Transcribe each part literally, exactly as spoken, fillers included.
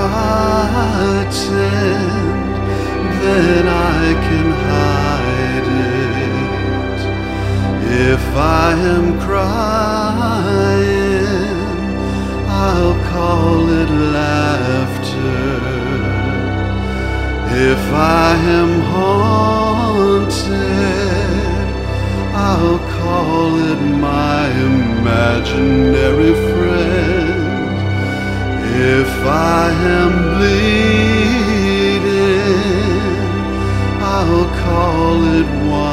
frightened, then I can hide it. If I am crying, I'll call it laughter. If I am haunted, I'll call it my imaginary friend. If I am bleeding, I'll call it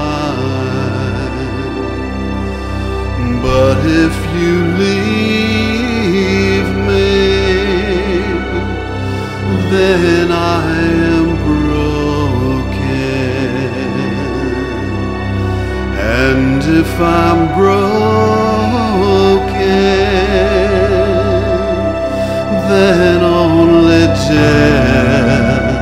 wine. But if you leave me, then I am broken. And if I'm broken, then only death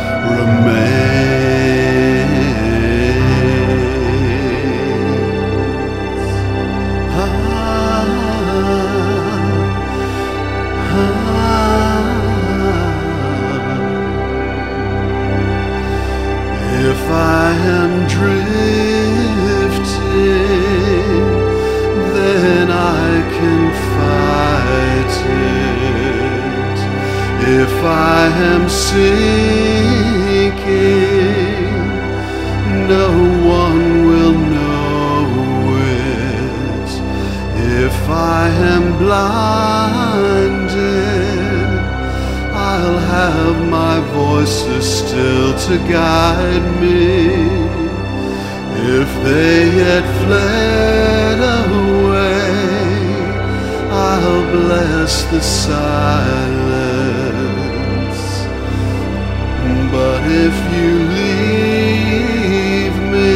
remains. Ah, ah. If I am drifting, then I can fight it. If I am sinking, no one will know it. If I am blinded, I'll have my voices still to guide me. If they yet fled away, I'll bless the silence. But if you leave me,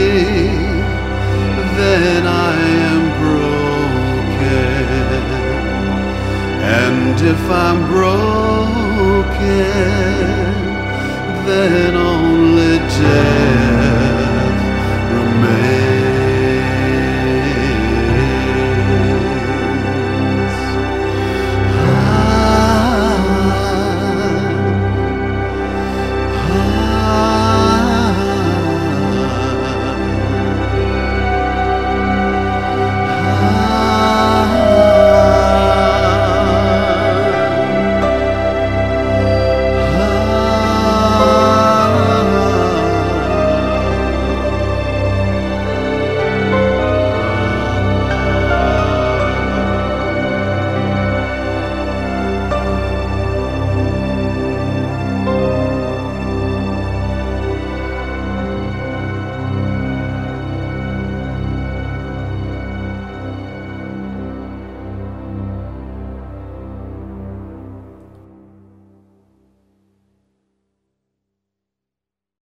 then I am broken. And if I'm broken, then only death